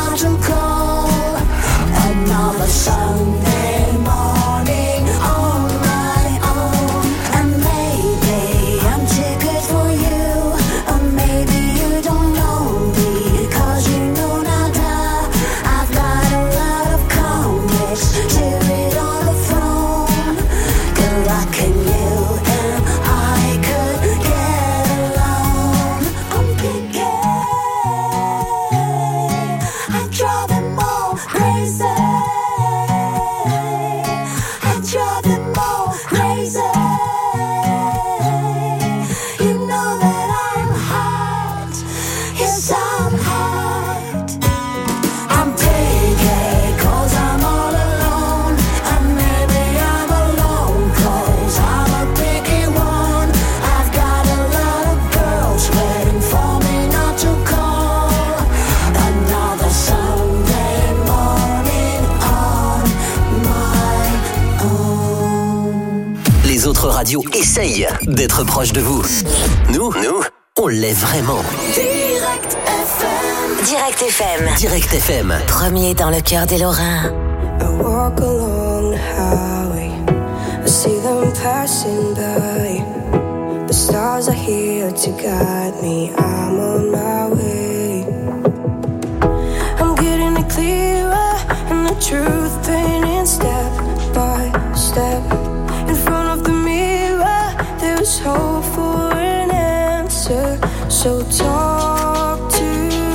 autres radios essayent d'être proches de vous. Nous, nous, on l'est vraiment. Direct F M. Direct F M. Direct F M. Premier dans le cœur des Lorrains. I walk along the highway. I see them passing by. The stars are here to guide me. I'm on my way. I'm getting it clearer, and the truth painting step by step. In front of the mirror, there's hope for an answer. So talk to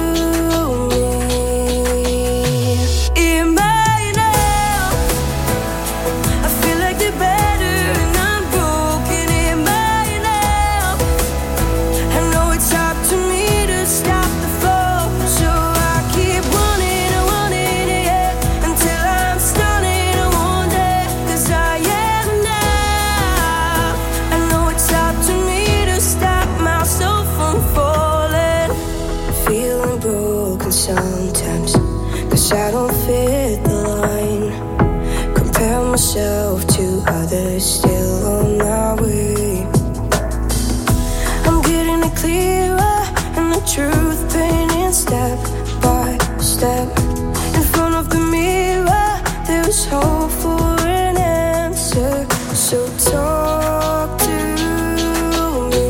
me. In my now, I feel like the better and I'm broken. In my now, I know it's up to me to stop the flow. So I keep running and running, yeah, until I'm stunning and wounded. 'Cause I am now. I know it's up to me to stop myself from falling. Feeling broken sometimes, 'cause I don't fit the line. Compare myself to others still on my way. I'm getting it clearer, and the truth painting step by step. In front of the mirror, there's hope for an answer. So talk to me.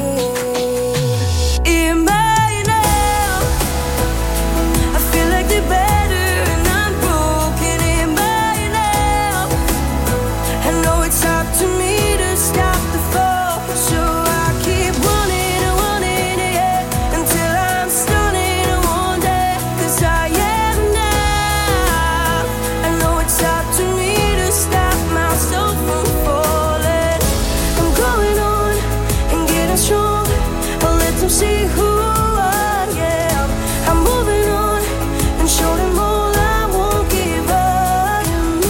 In my now, I feel like the better and I'm broken. In my now, I know it's up to me to stop the fall. So I keep running and running, yeah, until I'm stunning and wounded. 'Cause I am now. I know it's up to me to stop myself from falling. I'm going on and getting strong. I'll let them see who I am. I'm moving on and show them all I won't give up.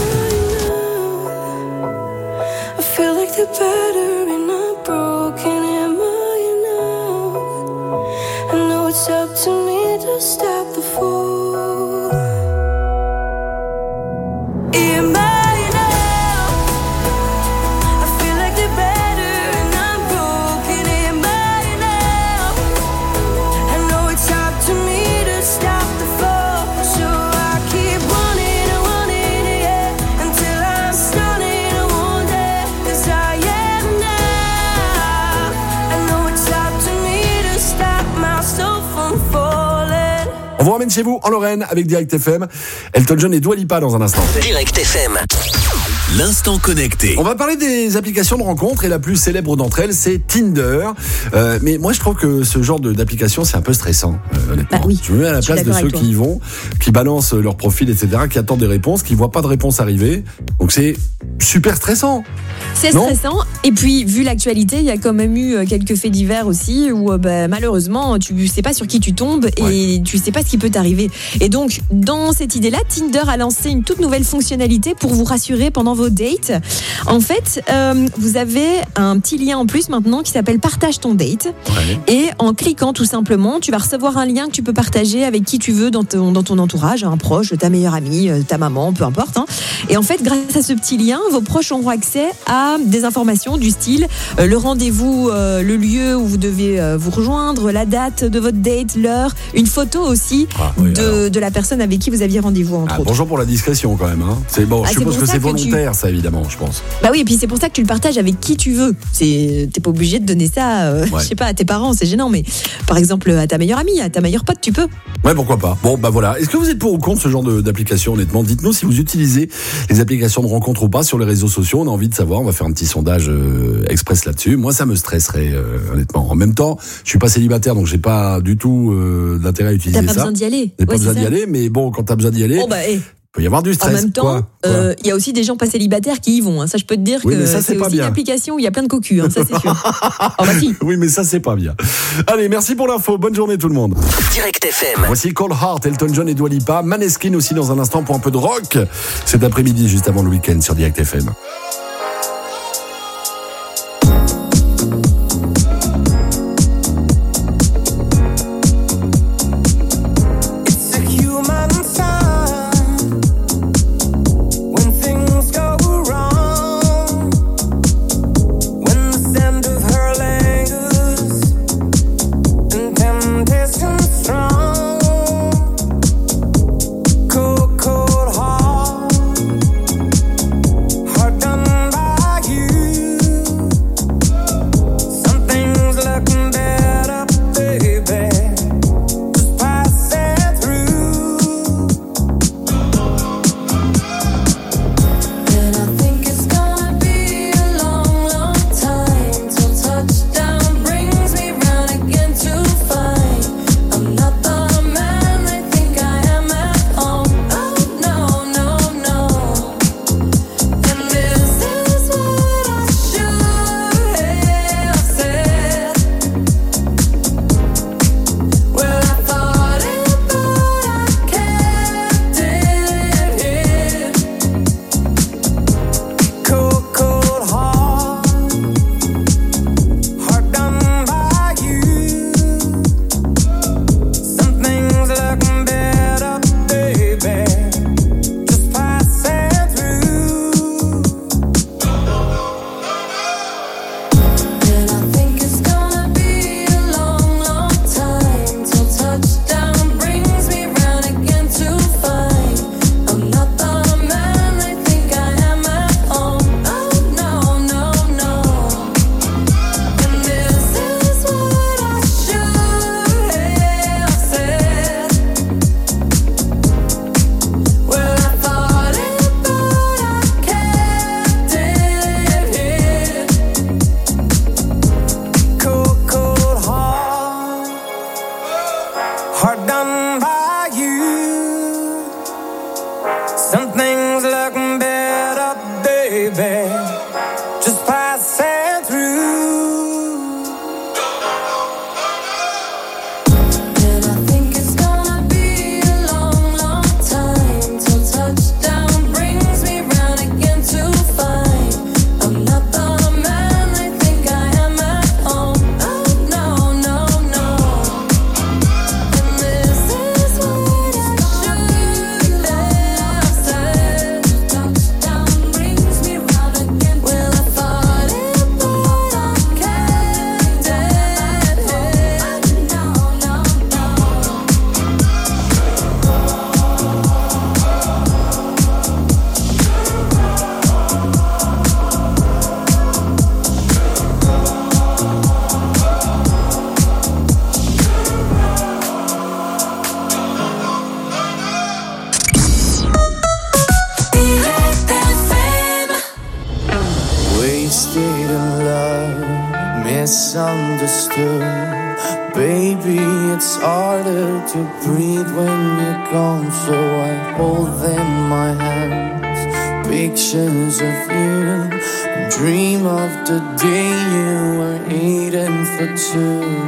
I feel like the better and I'm broken. Am I now? I know it's up to me to stop the fall. Am I now? I feel like the better and I'm broken. Am I now? I know it's up to me to stop the fall. So I keep running and running, yeah, until I'm stunning and wounded. 'Cause I am now. I know it's up to me to stop myself from falling. On vous ramène chez vous en Lorraine avec Direct F M. Elton John et Dua Lipa dans un instant. Direct F M. L'instant connecté. On va parler des applications de rencontres et la plus célèbre d'entre elles, c'est Tinder. Euh, mais moi, je trouve que ce genre de, d'application, c'est un peu stressant, euh, honnêtement. Bah oui, je me mets à la je suis place de d'accord ceux avec qui y vont, qui balancent leur profil, et cetera, qui attendent des réponses, qui voient pas de réponse arriver. Donc c'est super stressant. C'est Non stressant. Et puis, vu l'actualité, il y a quand même eu euh, quelques faits divers aussi où, euh, bah, malheureusement, tu sais pas sur qui tu tombes et tu sais pas ce qui peut t'arriver. Et donc, dans cette idée-là, Tinder a lancé une toute nouvelle fonctionnalité pour vous rassurer pendant vos dates. En fait, euh, vous avez un petit lien en plus maintenant qui s'appelle Partage ton date. Ouais. Et en cliquant tout simplement, tu vas recevoir un lien que tu peux partager avec qui tu veux dans ton, dans ton entourage, un proche, ta meilleure amie, ta maman, peu importe. Hein. Et en fait, grâce à ce petit lien, vos proches auront accès à des informations du style euh, le rendez-vous, euh, le lieu où vous devez euh, vous rejoindre, la date de votre date, l'heure, une photo aussi Ah, oui, de, de la personne avec qui vous aviez rendez-vous, entre Ah, autres. bonjour pour la discrétion quand même. Hein. C'est bon, Ah, je c'est suppose pour que ça c'est que tu- volontaire, ça évidemment, je pense. Bah oui, et puis c'est pour ça que tu le partages avec qui tu veux. C'est, t'es pas obligé de donner ça, euh, Ouais. je sais pas, à tes parents, c'est gênant, mais par exemple à ta meilleure amie, à ta meilleure pote, tu peux. Ouais, pourquoi pas. Bon, bah voilà. Est-ce que vous êtes pour ou contre ce genre de, d'application, honnêtement? Dites-nous si vous utilisez les applications de rencontres ou pas sur les réseaux sociaux. On a envie de savoir. On va faire un petit sondage euh, express là-dessus. Moi, ça me stresserait, euh, honnêtement. En même temps, je suis pas célibataire, donc j'ai pas du tout euh, d'intérêt à utiliser T'as ça. pas besoin d'y aller. J'ai pas Ouais, besoin c'est d'y ça. aller, mais bon, quand t'as besoin d'y aller, Oh bah, eh. peut y avoir du stress. En même temps, Quoi euh, il y a aussi des gens pas célibataires qui y vont. Hein. Ça, je peux te dire Oui, que mais ça, c'est c'est pas aussi bien. une application où il y a plein de cocus. Hein, ça, c'est sûr. Oh, bah, si. Oui, mais ça, c'est pas bien. Allez, merci pour l'info. Bonne journée, tout le monde. Direct F M. Voici Cold Heart, Elton John et Dua Lipa. Maneskin aussi dans un instant pour un peu de rock. Cet après-midi, juste avant le week-end sur Direct F M. It's a human sign when things go wrong. wasted in love, misunderstood. Baby, it's harder to breathe when you're gone, so I hold them in my hands, pictures of you, dream of the day you were eating for two.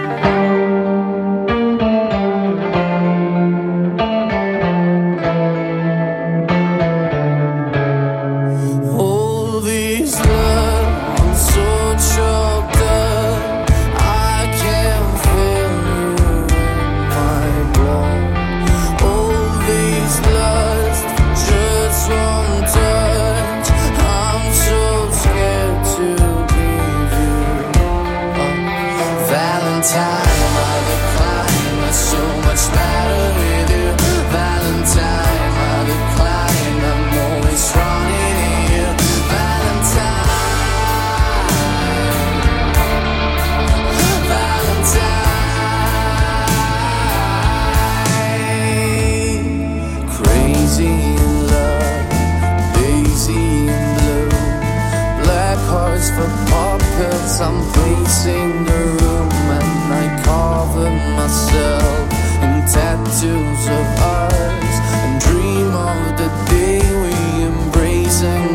I'm pacing the room and I cover myself in tattoos of ours and dream of the day we embrace and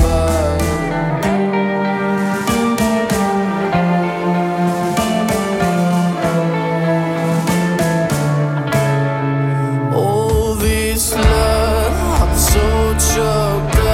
combine. All this love, I'm so choked up.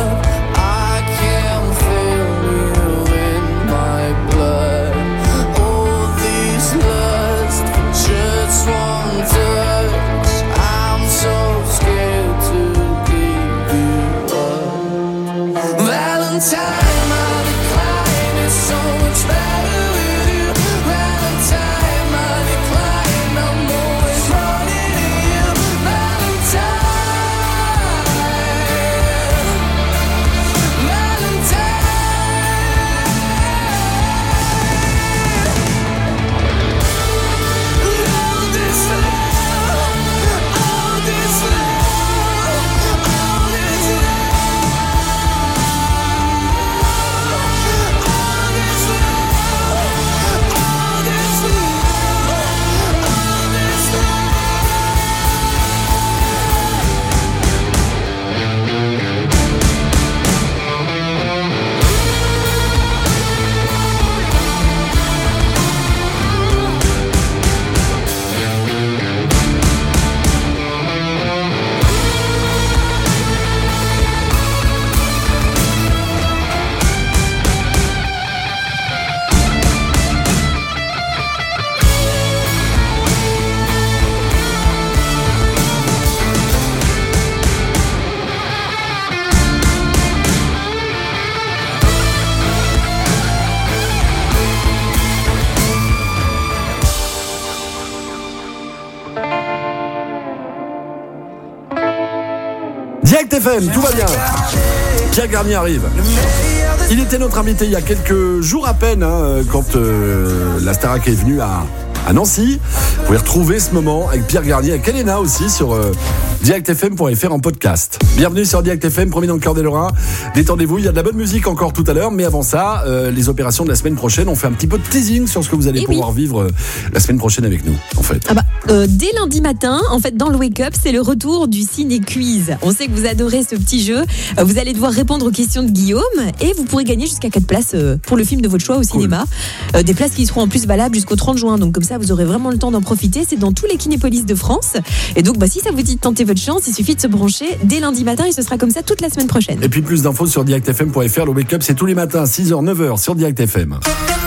Direct F M, tout va bien. Pierre Garnier arrive. Il était notre invité il y a quelques jours à peine, hein, quand euh, la Starac est venue à, à Nancy. Vous pouvez retrouver ce moment avec Pierre Garnier, avec Elena aussi sur euh, direct f m point f r en podcast. Bienvenue sur Direct F M, premier dans le cœur des Lorrains. Détendez-vous, il y a de la bonne musique encore tout à l'heure, mais avant ça, euh, les opérations de la semaine prochaine, on fait un petit peu de teasing sur ce que vous allez Et pouvoir oui. vivre euh, la semaine prochaine avec nous, en fait. Ah bah, euh, dès lundi matin, en fait, dans le Wake Up, c'est le retour du Ciné Quiz. On sait que vous adorez ce petit jeu. Euh, vous allez devoir répondre aux questions de Guillaume et vous pourrez gagner jusqu'à quatre places euh, pour le film de votre choix au cool. cinéma. Euh, des places qui seront en plus valables jusqu'au trente juin. Donc comme ça, vous aurez vraiment le temps d'en profiter. C'est dans tous les kinépolis de France. Et donc, bah, si ça vous dit de tenter votre chance, il suffit de se brancher dès lundi matin et ce sera comme ça toute la semaine prochaine. Et puis plus d'infos sur direct f m point f r. Le Wake Up, c'est tous les matins, six heures, neuf heures sur Direct F M.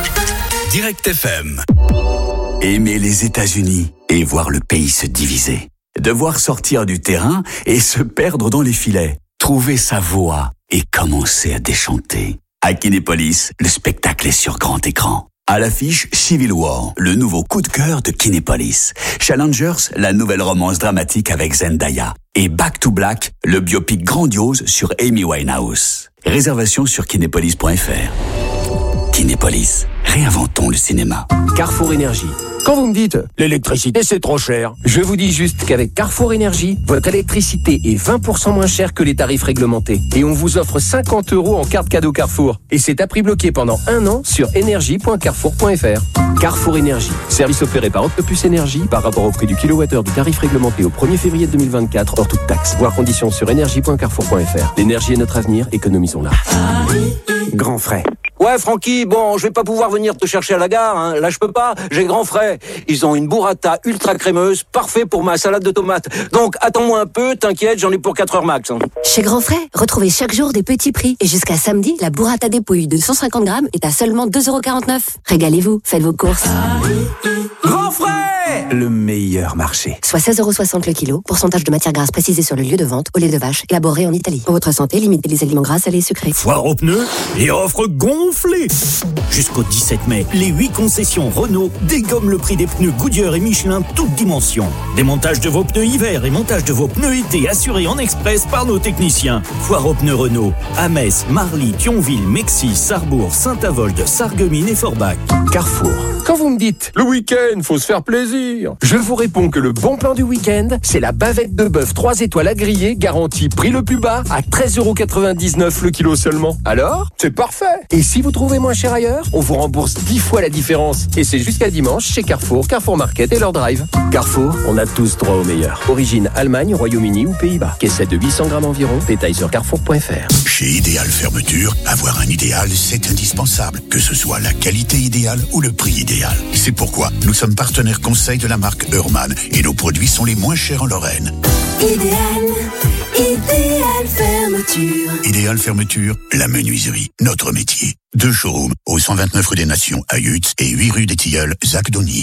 Direct F M. Aimer les États-Unis et voir le pays se diviser. Devoir sortir du terrain et se perdre dans les filets. Trouver sa voie et commencer à déchanter. À Kinépolis, le spectacle est sur grand écran. À l'affiche, Civil War, le nouveau coup de cœur de Kinépolis. Challengers, la nouvelle romance dramatique avec Zendaya. Et Back to Black, le biopic grandiose sur Amy Winehouse. Réservation sur kinépolis point f r. Kinépolis, réinventons le cinéma. Carrefour Énergie. Quand vous me dites l'électricité c'est trop cher, je vous dis juste qu'avec Carrefour Énergie, votre électricité est vingt pour cent moins chère que les tarifs réglementés. Et on vous offre cinquante euros en carte cadeau Carrefour. Et c'est à prix bloqué pendant un an sur énergie point carrefour point f r. Carrefour Énergie. Service opéré par Octopus Énergie par rapport au prix du kilowattheure du tarif réglementé au premier février deux mille vingt-quatre hors toute taxe. Voir conditions sur énergie point carrefour point f r. L'énergie est notre avenir, économisons-la. Grand frais. Ouais, Francky, bon, je vais pas pouvoir venir te chercher à la gare, hein. Là, je peux pas, j'ai grand frais. Ils ont une burrata ultra crémeuse, parfait pour ma salade de tomates. Donc, attends-moi un peu, t'inquiète, j'en ai pour quatre heures max. Hein. Chez Grand Frais, retrouvez chaque jour des petits prix. Et jusqu'à samedi, la burrata dépouille de cent cinquante grammes est à seulement deux euros quarante-neuf. Régalez-vous, faites vos courses. Grand frais, le meilleur marché. Soit seize euros soixante le kilo, pourcentage de matière grasse précisé sur le lieu de vente, au lait de vache, élaboré en Italie. Pour votre santé, limitez les aliments gras, salés et sucrés. Foire aux pneus et offre gonflée. Jusqu'au dix-sept mai, les huit concessions Renault dégomment le prix des pneus Goodyear et Michelin toutes dimensions. Démontage de vos pneus hiver et montage de vos pneus été assurés en express par nos techniciens. Foire aux pneus Renault à Metz, Marly, Thionville, Mexis, Sarrebourg, Saint-Avold, Sarreguemines et Forbach. Carrefour. Quand vous me dites le week-end, faut se faire plaisir, je vous réponds que le bon plan du week-end, c'est la bavette de bœuf trois étoiles à griller, garantie prix le plus bas à treize euros quatre-vingt-dix-neuf le kilo seulement. Alors, c'est parfait. Et si vous trouvez moins cher ailleurs, on vous rembourse dix fois la différence. Et c'est jusqu'à dimanche chez Carrefour, Carrefour Market et leur drive. Carrefour, on a tous droit au meilleur. Origine Allemagne, Royaume-Uni ou Pays-Bas. Caissette de huit cents grammes environ. Détail sur carrefour point f r. Chez Idéal Fermeture, avoir un idéal, c'est indispensable. Que ce soit la qualité idéale ou le prix idéal. C'est pourquoi nous sommes partenaires conseil de la marque Hurman et nos produits sont les moins chers en Lorraine. Idéal, Idéal Fermeture. Idéal Fermeture, la menuiserie, notre métier. Deux showrooms au cent vingt-neuf rue des Nations à Yutz et huit rue des Tilleuls, Zac Donny.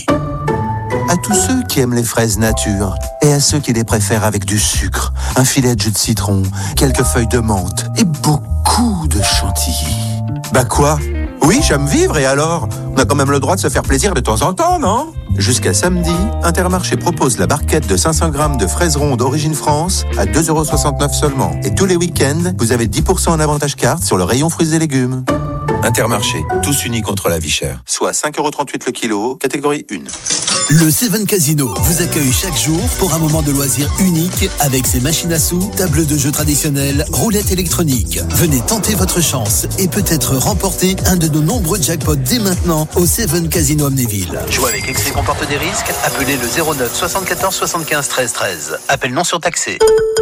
À tous ceux qui aiment les fraises nature et à ceux qui les préfèrent avec du sucre, un filet de jus de citron, quelques feuilles de menthe et beaucoup de chantilly. Bah quoi ? Oui, j'aime vivre et alors ? On a quand même le droit de se faire plaisir de temps en temps, non ? Jusqu'à samedi, Intermarché propose la barquette de cinq cents grammes de fraises rondes d'origine France à deux euros soixante-neuf seulement. Et tous les week-ends, vous avez dix pour cent en avantage carte sur le rayon fruits et légumes. Intermarché, tous unis contre la vie chère. Soit cinq euros trente-huit le kilo, catégorie un. Le Seven Casino vous accueille chaque jour pour un moment de loisir unique avec ses machines à sous, tables de jeux traditionnelles, roulettes électroniques. Venez tenter votre chance et peut-être remporter un de nos nombreux jackpots dès maintenant au Seven Casino Amnéville. Jouer avec excès comporte des risques. Appelez le zéro neuf soixante-quatorze soixante-quinze treize treize. Appel non surtaxé.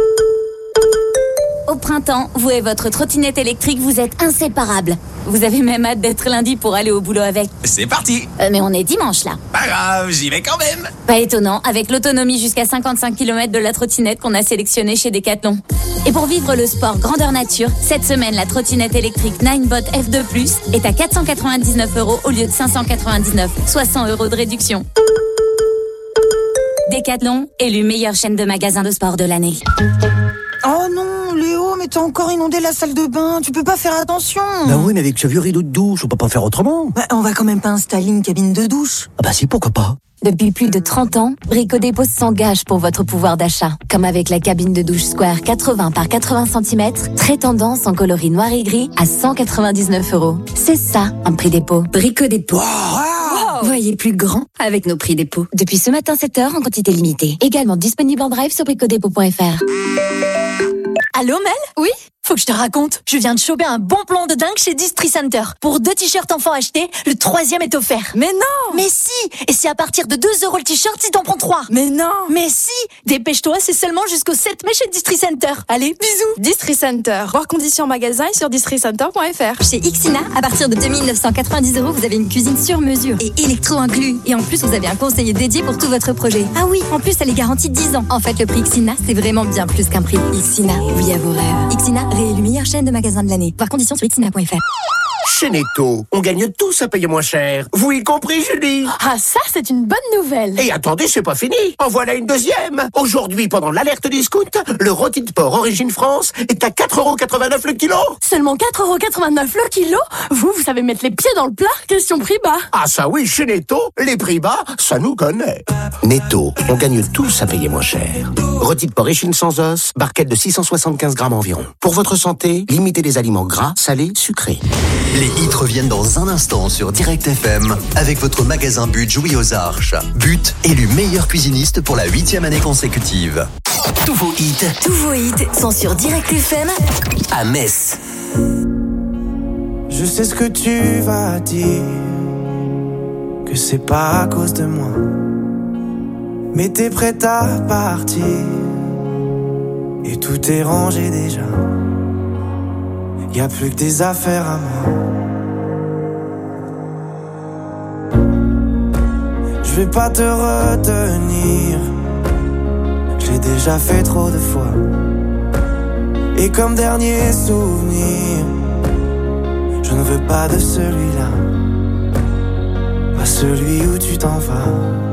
Au printemps, vous et votre trottinette électrique, vous êtes inséparables. Vous avez même hâte d'être lundi pour aller au boulot avec. C'est parti. Euh, mais on est dimanche là. Pas grave, j'y vais quand même. Pas étonnant, avec l'autonomie jusqu'à cinquante-cinq kilomètres de la trottinette qu'on a sélectionnée chez Decathlon. Et pour vivre le sport grandeur nature, cette semaine, la trottinette électrique Ninebot F deux plus est à quatre cent quatre-vingt-dix-neuf euros au lieu de cinq cent quatre-vingt-dix-neuf, soit cent euros de réduction. Decathlon, élu meilleure chaîne de magasins de sport de l'année. Oh non, Léo, mais t'as encore inondé la salle de bain. Tu peux pas faire attention. Bah oui, mais avec ce vieux rideau de douche, on peut pas faire autrement. Bah, on va quand même pas installer une cabine de douche. Ah bah si, pourquoi pas. Depuis plus de trente ans, Brico Dépôt s'engage pour votre pouvoir d'achat. Comme avec la cabine de douche Square quatre-vingts par quatre-vingts centimètres, très tendance en coloris noir et gris à cent quatre-vingt-dix-neuf euros. C'est ça, un prix dépôt. Brico Dépôt. Wow. Voyez plus grand avec nos prix dépôt. Depuis ce matin sept heures en quantité limitée. Également disponible en drive sur bricodépôt point f r. Allô Mel ? Oui ? Faut que je te raconte. Je viens de choper un bon plan de dingue chez Distri Center. Pour deux t-shirts enfants achetés, le troisième est offert. Mais non ! Mais si ! Et c'est à partir de deux euros le t-shirt si t'en prends trois. Mais non ! Mais si ! Dépêche-toi, c'est seulement jusqu'au sept mai chez Distri Center. Allez, bisous ! Distri Center. Voir conditions magasin et sur distri center point f r. Chez Ixina, à partir de deux mille neuf cent quatre-vingt-dix euros, vous avez une cuisine sur mesure et électro inclus. Et en plus, vous avez un conseiller dédié pour tout votre projet. Ah oui, en plus, elle est garantie dix ans. En fait, le prix Ixina, c'est vraiment bien plus qu'un prix. Ixina, oui à vos rêves. Ixina, réélu meilleure chaîne de magasins de l'année. Voir conditions sur ixina point f r. Chez Netto, on gagne tous à payer moins cher. Vous y compris, Julie? Ah, ça, c'est une bonne nouvelle. Et attendez, c'est pas fini. En voilà une deuxième. Aujourd'hui, pendant l'alerte discount, le rôti de porc Origine France est à quatre euros quatre-vingt-neuf le kilo. Seulement quatre euros quatre-vingt-neuf le kilo? Vous, vous savez mettre les pieds dans le plat? Question prix bas. Ah ça oui, chez Netto, les prix bas, ça nous connaît. Netto, on gagne tous à payer moins cher. Rôti de porc échine sans os, barquette de six cent soixante-quinze grammes environ. Pour votre santé, limitez les aliments gras, salés, sucrés. Les hits reviennent dans un instant sur Direct F M avec votre magasin But Jouy aux Arches. But, élu meilleur cuisiniste pour la huitième année consécutive. Tous vos hits, tous vos hits sont sur Direct F M à Metz. Je sais ce que tu vas dire, que c'est pas à cause de moi, mais t'es prête à partir et tout est rangé déjà. Y a plus que des affaires à moi. Je vais pas te retenir, je l'ai déjà fait trop de fois. Et comme dernier souvenir, je ne veux pas de celui-là, pas celui où tu t'en vas.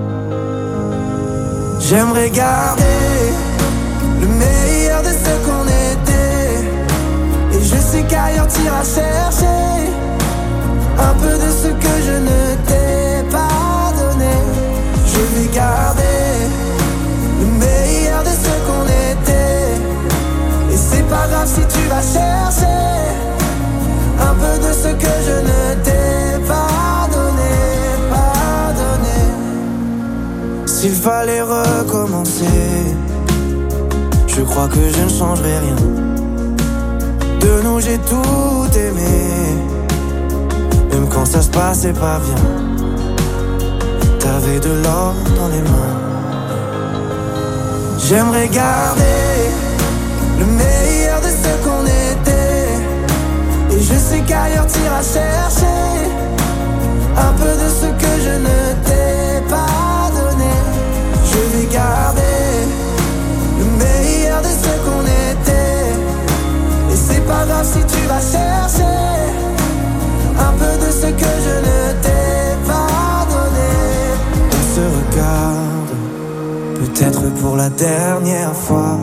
J'aimerais garder le meilleur de ce qu'on était, et je sais qu'ailleurs t'iras chercher un peu de ce que je ne t'ai pas donné. Je vais garder le meilleur de ce qu'on était, et c'est pas grave si tu vas chercher un peu de ce que je ne t'ai pas donné, pas donné. S'il fallait recommencer, je crois que je ne changerai rien. De nous j'ai tout aimé, même quand ça se passait pas bien. T'avais de l'or dans les mains. J'aimerais garder le meilleur de ce qu'on était, et je sais qu'ailleurs t'iras chercher un peu de ce que je ne t'ai pas donné. Je vais garder le meilleur de ce qu'on était, et c'est pas grave si tu vas chercher un peu de ce que je ne t'ai pas donné. On se regarde, peut-être pour la dernière fois,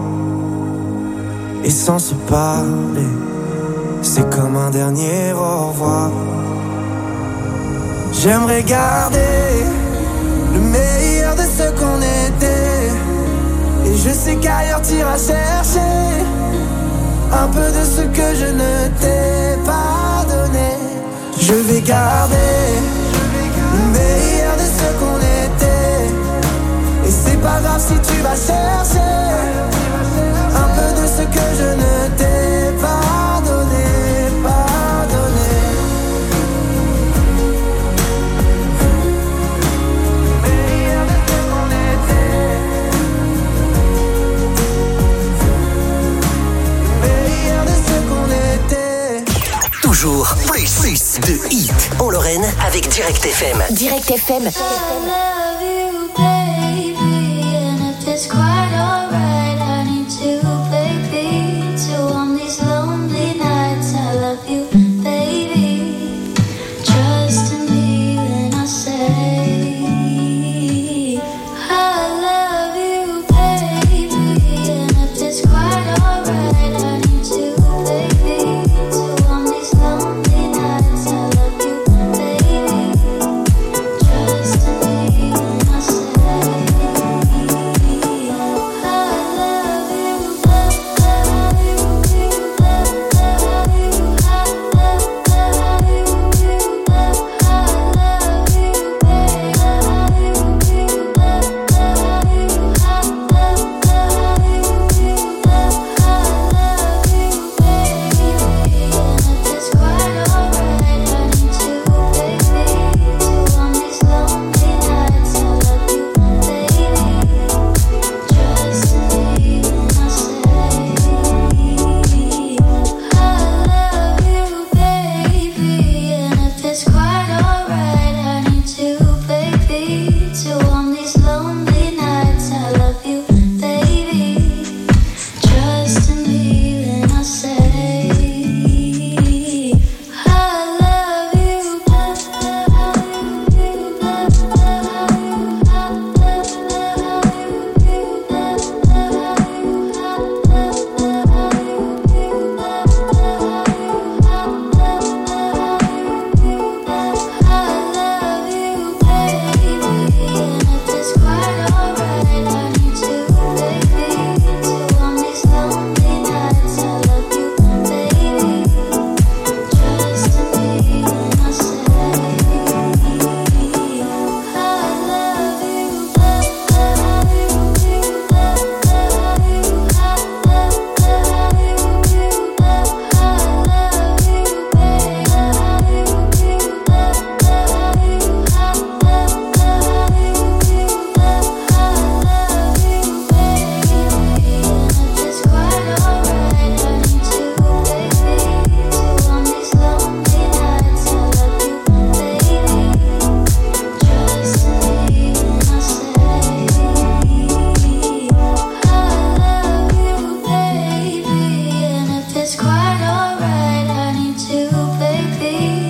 et sans se parler, c'est comme un dernier au revoir. J'aimerais garder le meilleur de ce qu'on était, et je sais qu'ailleurs t'iras chercher un peu de ce que je ne t'ai pas donné. Je vais garder le meilleur de ce qu'on était, et c'est pas grave si tu vas chercher un peu de ce que je ne t'ai pas donné, pas donné. Le meilleur de ce qu'on était, le meilleur de ce qu'on était. Toujours plus, plus de hits en Lorraine avec Direct F M. Direct F M. I love you, baby.